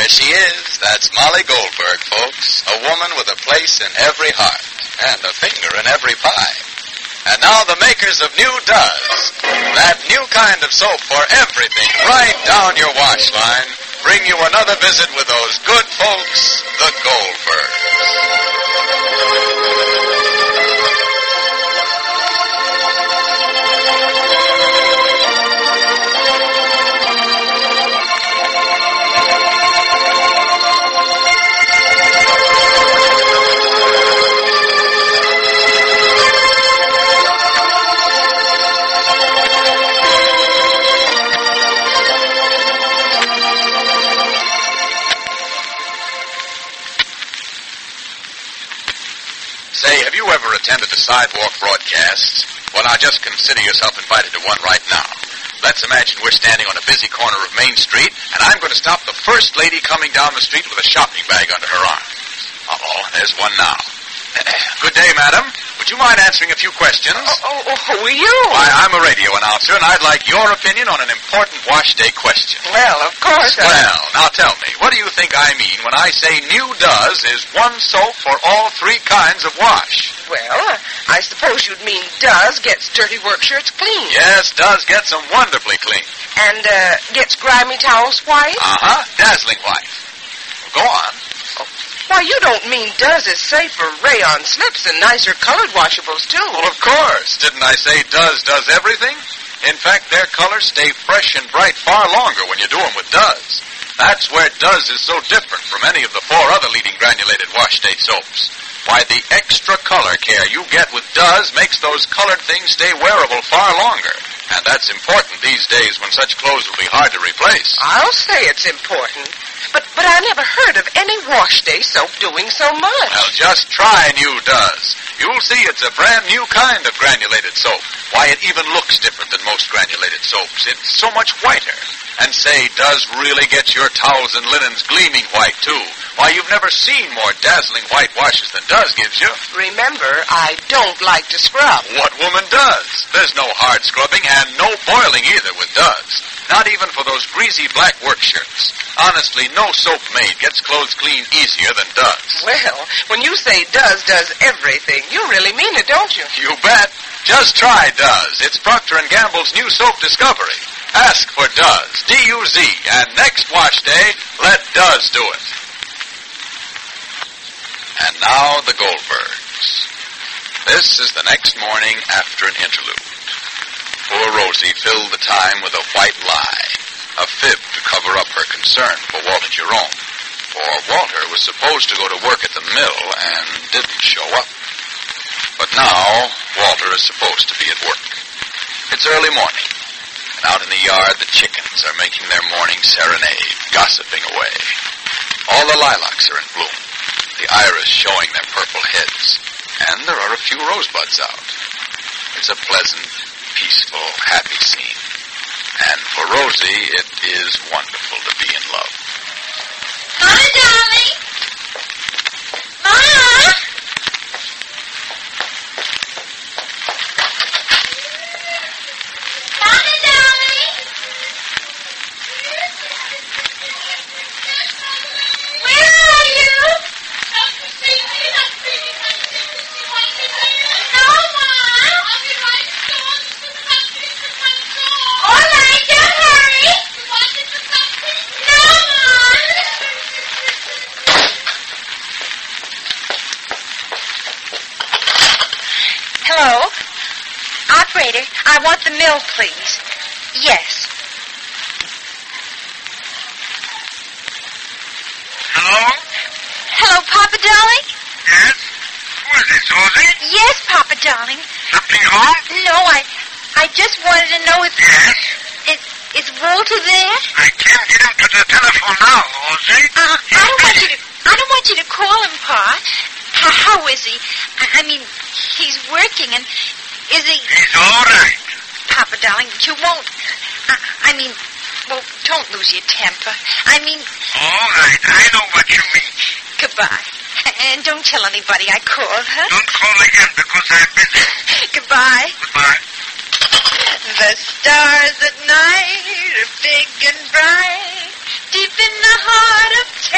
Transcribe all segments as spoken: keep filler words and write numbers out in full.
she is. That's Molly Goldberg, folks. A woman with a place in every heart and a finger in every pie. And now the makers of New Does, that new kind of soap for everything right down your wash line, bring you another visit with those good folks, the Goldbergs. Say, have you ever attended a sidewalk broadcast? Well, now just consider yourself invited to one right now. Let's imagine we're standing on a busy corner of Main Street, and I'm going to stop the first lady coming down the street with a shopping bag under her arm. Uh-oh, there's one now. Good day, madam. Would you mind answering a few questions? Oh, oh, oh, who are you? Why, I'm a radio announcer, and I'd like your opinion on an important wash day question. Well, of course. I... Well, now tell me, what do you think I mean when I say New Does is one soap for all three kinds of wash? Well, I suppose you'd mean Does gets dirty work shirts clean. Yes, Does gets them wonderfully clean. And, uh, gets grimy towels white? Uh-huh, dazzling white. Well, go on. Why, you don't mean Does is safe for rayon slips and nicer colored washables, too. Well, of course. Didn't I say Does does everything? In fact, their colors stay fresh and bright far longer when you do them with Does. That's where Does is so different from any of the four other leading granulated wash day soaps. Why, the extra color care you get with Does makes those colored things stay wearable far longer. And that's important these days when such clothes will be hard to replace. I'll say it's important. But but I never heard of any wash day soap doing so much. Well, just try New Does. You'll see it's a brand new kind of granulated soap. Why, it even looks different than most granulated soaps. It's so much whiter. And say, Does really get your towels and linens gleaming white, too. Why, you've never seen more dazzling white washes than Does gives you. Remember, I don't like to scrub. What woman does? There's no hard scrubbing and no boiling either with Does. Not even for those greasy black work shirts. Honestly, no soap made gets clothes clean easier than Does. Well, when you say Does does everything, you really mean it, don't you? You bet. Just try Does. It's Procter and Gamble's new soap discovery. Ask for Does, D U Z, and next wash day, let Does do it. And now the Goldbergs. This is the next morning after an interlude. Poor Rosie filled the time with a white lie, a fib to cover up her concern for Walter Jerome. For Walter was supposed to go to work at the mill and didn't show up. But now, Walter is supposed to be at work. It's early morning, and out in the yard the chickens are making their morning serenade, gossiping away. All the lilacs are in bloom, the iris showing their purple heads, and there are a few rosebuds out. It's a pleasant, peaceful, happy scene. And for Rosie, it is wonderful to be in love. Mama, darling! Mama! Mama, darling! Where are you? No, Mom! All right, don't hurry! No, Mom! Hello? Operator, I want the milk, please. Yes. Hello? Hello, Papa Darling? Yes? Who is it, Susie? Yes, Papa Darling. Something wrong? No, I I just wanted to know if... Yes? Is, is Walter there? I can't get him to the telephone now, Rosie. Uh, I don't want you to... I don't want you to call him, Pa. How, how is he? I, I mean, he's working, and is he... He's all right. Papa Darling, you won't... I, I mean... Well, don't lose your temper. I mean... All right, I know what you mean. Goodbye. And don't tell anybody I called, huh? Don't call again because I'm busy. Goodbye. Goodbye. The stars at night are big and bright, deep in the heart of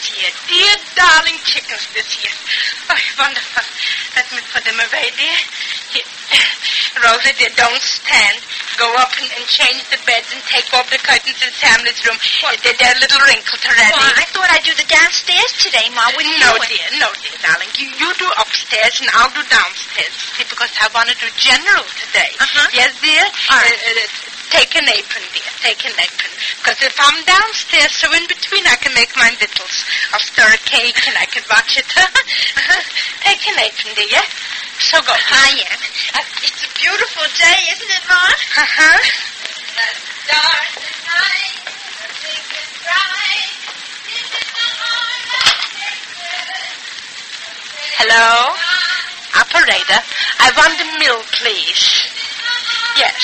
year. Dear, darling chickens this year. Oh, wonderful. Let me put them away, dear. Here. Rosie, dear, don't stand. Go up and, and change the beds and take off the curtains in Sam's room. They're, they're a little wrinkled already. Well, I thought I'd do the downstairs today, Ma. Wouldn't No, you? dear, no, dear, darling. You, you do upstairs and I'll do downstairs. See, because I want to do general today. Uh-huh. Yes, dear? All right. Uh, uh, take an apron, dear. Take an apron. Because if I'm downstairs, so in between I can make my victuals. I'll stir a cake and I can watch it. Take an apron, dear. So go. Ah, yes. Uh, it's a beautiful day, isn't it, Ma? Uh-huh. The stars tonight, the big and bright. This is the heart of Texas. Hello? Operator, I want the mill, please. Yes.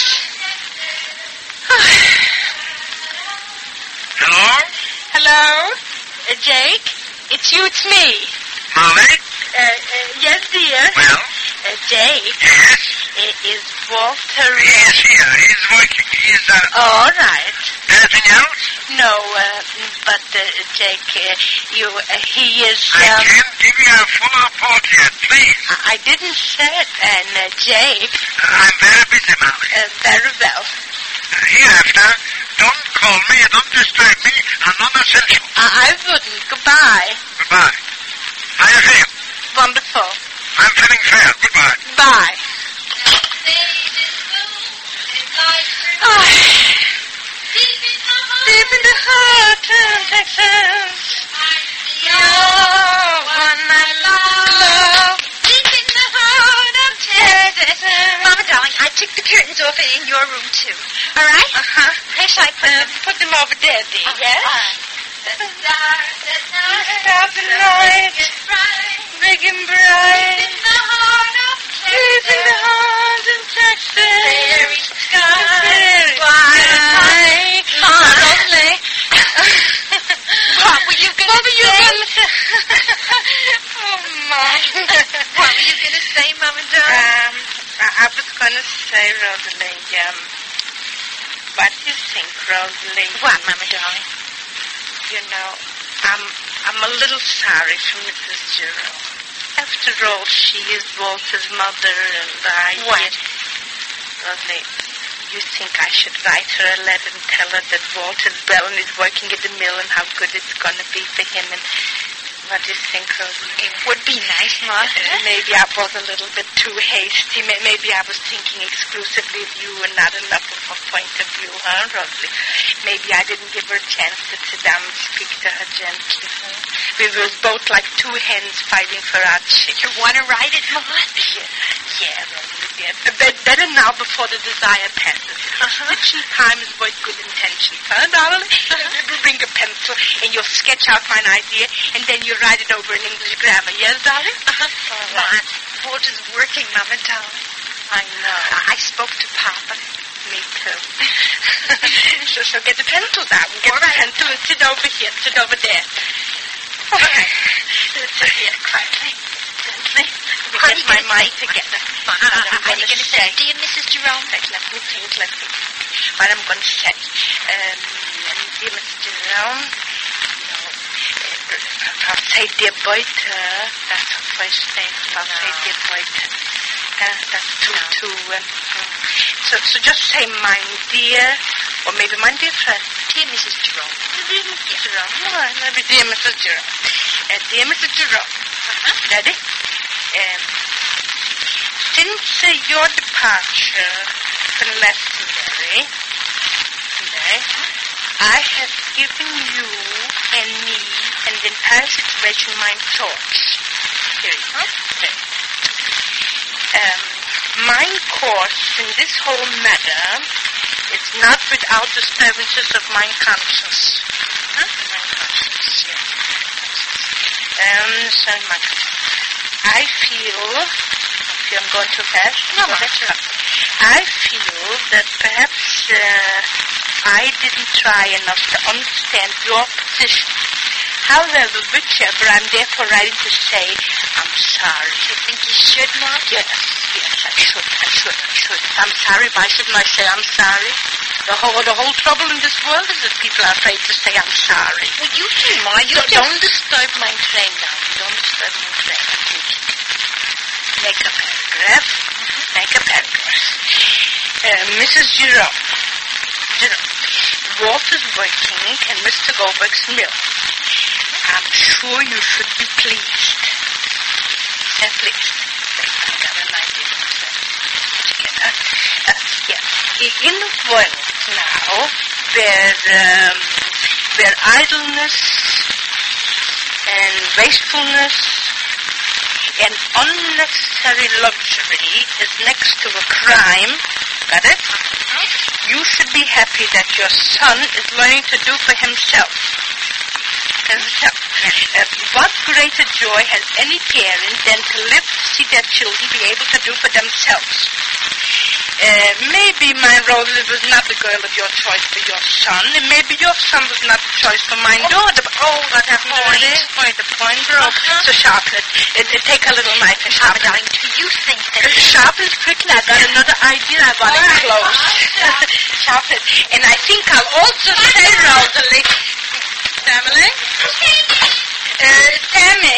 Hello? Hello? Uh, Jake? It's you, it's me. Molly? Uh, uh, yes, dear. Well? Uh, Jake, Yes? uh, is Walter... He is here. He's working. He's, uh... All right. Anything else? No, uh, but, uh, Jake, uh, you, uh, he is... I Um, can't give you a full report yet, please. I, I didn't say it, and, uh, Jake, I'm very busy, Molly. uh, very well. Uh, hereafter, don't call me, don't disturb me. I'm non-essential. I, I wouldn't. Goodbye. Goodbye. How you feel? Wonderful. I'm feeling fair. Goodbye. Bye. Oh, deep in the heart of Texas, you're one I love. Deep in the heart of Texas. Mama, darling, I took the curtains off in your room, too. All right? Uh-huh. Where shall I put Uh, them? put them over there, dear. Oh, Yes? all right. The stars at night, Stop the light, it's bright. big and bright. In the heart of Deep in the heart of Texas, Prairie sky, very twilight, lonely. What were you going What to were you say? gonna say? Oh, my. What were you going to say, Mama, darling? Um, I, I was going to say, Rosalie, um, what do you think, Rosalie? What, Mama, darling? You know, I'm I'm a little sorry for Missus Giroux. After all, she is Walter's mother, and I... What? Rosalie, you think I should write her a letter and tell her that Walter's well and is working at the mill and how good it's going to be for him, and what do you think, Rosalie? It would be nice, Ma. Uh, maybe I was a little bit too hasty. May- Maybe I was thinking exclusively of you and not enough of her point of view, huh, Rosalie? Maybe I didn't give her a chance to sit down and speak to her gently. Huh? We were both like two hens fighting for our chicken. You want to write it, Ma? Yeah, yeah, Rosalie, yeah. Be- better now before the desire passes. Uh-huh. Stitching time is worth good intentions, huh, darling? Bring a pencil and you'll sketch out my idea, and then you write it over in English grammar. Yes, darling? Uh-huh. All Ma, right. Walter's working, Mama, darling. I know. I spoke to Papa. Me too. so, so get the pencils out. And get All the right. pencil and sit over here. Sit over there. Okay. Sit here quietly. Gently. Let me What are get you my gonna mind say? together. Ma, What I'm are you gonna going to say, say. dear Missus Jerome? Let, let me think. Let me think. What I'm going to say. Um, dear Mister Jerome. No. Uh, I'll say dear Boyter. That's her first name. I'll No. say dear Boyter. Uh, that's too, No. too... Um, so, so just say my dear, or maybe my dear friend. Dear Missus Jerome. Dear Missus Jerome. All right, maybe dear Missus Jerome. Uh, dear Missus Jerome. Uh-huh. Ready? Um, since uh, your departure from Glastonbury, today, I have given you and me and the entire situation my thoughts. Here you go. There. Um, my course in this whole matter is not without disturbances of my conscience. Huh? My conscience, yes. Um, so my I feel, I feel I'm going too fast. No, Go Ma. ahead. I feel that perhaps uh, I didn't try enough to understand your position. However, whichever, I'm therefore writing to say I'm sorry. You think you should, Ma? Yes, yes, I should, I should, I should. I'm sorry. Why shouldn't I say I'm sorry? The whole, the whole trouble in this world is that people are afraid to say, I'm sorry. Well, you see, Ma, you Don't, just... don't disturb my train now. You don't disturb my train. Make a paragraph. Mm-hmm. Make a paragraph. Uh, Missus Jerome. Jerome. Walt is working in Mister Goldberg's mill. I'm sure you should be pleased. Uh, pleased. I got an idea. Uh, uh, yeah. In the world now, where, um, where idleness and wastefulness and unnecessary luxury is next to a crime, got it? You should be happy that your son is learning to do for himself. Himself. Uh, what greater joy has any parent than to live to see their children be able to do for themselves? Uh, maybe my Rosalie was not the girl of your choice for your son, and maybe your son was not the choice for my daughter. But, oh, what happened to Point. it? Point, the point broke. Uh-huh. So sharpen it. Uh, uh, take a little knife and Mama, sharpen it. darling, do you think that... Uh, sharpen it quickly. I've got another idea. I want it All right, close. Mom. Sharpen it. And I think I'll also say, Rosalie... Family? Uh, Sammy.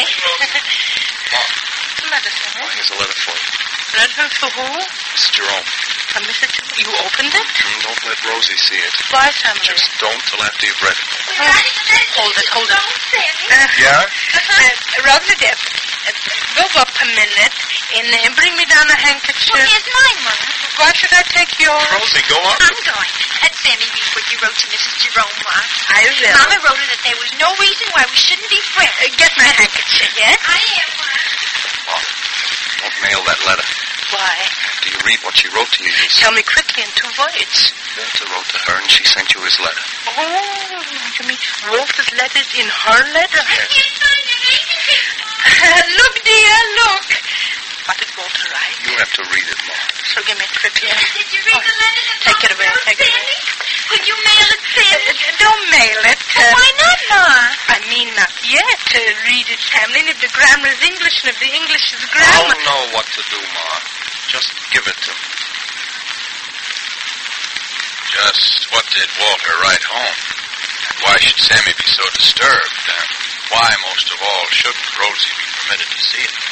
What's the matter, Sammy? Oh, here's a letter for you. Letter for who? Miss Jerome. A Missus Jerome. You opened it? Mm, Don't let Rosie see it. Why, Sammy? Just don't till after you've read it. Uh, hold it, hold it. Uh, Yeah? uh, Rosalie, dear, uh, go up a minute and uh, bring me down a handkerchief. Well, here's mine, Mama. Why should I take yours? Rosie, go up. I'm going. Let Sammy read what you wrote to Missus Jerome, Ma. I will. Mama wrote her that there was no reason why we shouldn't be friends. Uh, get my handkerchief, yes? I am, Ma. Oh, don't mail that letter. Why? After you read what she wrote to you, you'll see. Tell me quickly in two words. Walter wrote to her, and she sent you his letter. Oh, you mean Walter's letters in her letter? Look, dear, look. What did Walter write? You have to read it, Mom. So give me it quickly. Did you read the letter that Take it Mama away, wrote, take it away. Sandy? Could you mail it, Uh, Sandy? don't mail it. Uh, Why not, Ma? I mean, not yet. Uh, read it, Hamlin. If the grammar is English and if the English is I'll grammar... know what to do, Ma. Just give it to me. Just what did Walter write home? And why should Sammy be so disturbed? And why, most of all, shouldn't Rosie be permitted to see it?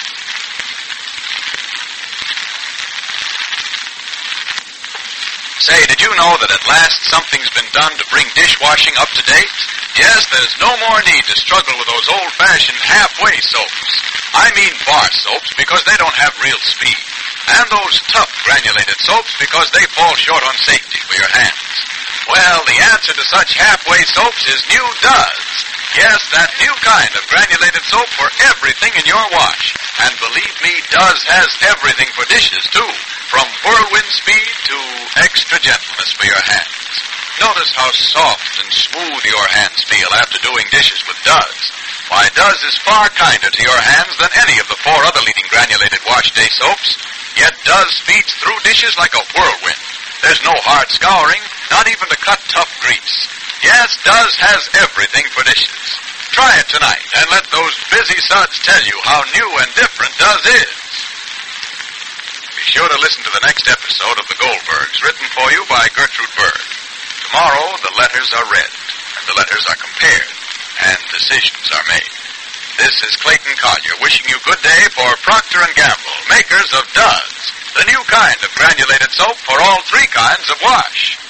Say, did you know that at last something's been done to bring dishwashing up to date? Yes, there's no more need to struggle with those old-fashioned halfway soaps. I mean bar soaps because they don't have real speed. And those tough granulated soaps because they fall short on safety for your hands. Well, the answer to such halfway soaps is New Does. Yes, that new kind of granulated soap for everything in your wash. And believe me, Does has everything for dishes, too. From whirlwind speed to extra gentleness for your hands. Notice how soft and smooth your hands feel after doing dishes with Does. Why, Does is far kinder to your hands than any of the four other leading granulated wash day soaps. Yet Does speeds through dishes like a whirlwind. There's no hard scouring, not even to cut tough grease. Yes, Does has everything for dishes. Try it tonight and let those busy suds tell you how new and different Does is. Be sure to listen to the next episode of The Goldbergs, written for you by Gertrude Berg. Tomorrow, the letters are read, and the letters are compared, and decisions are made. This is Clayton Collier wishing you good day for Procter and Gamble, makers of Does, the new kind of granulated soap for all three kinds of wash.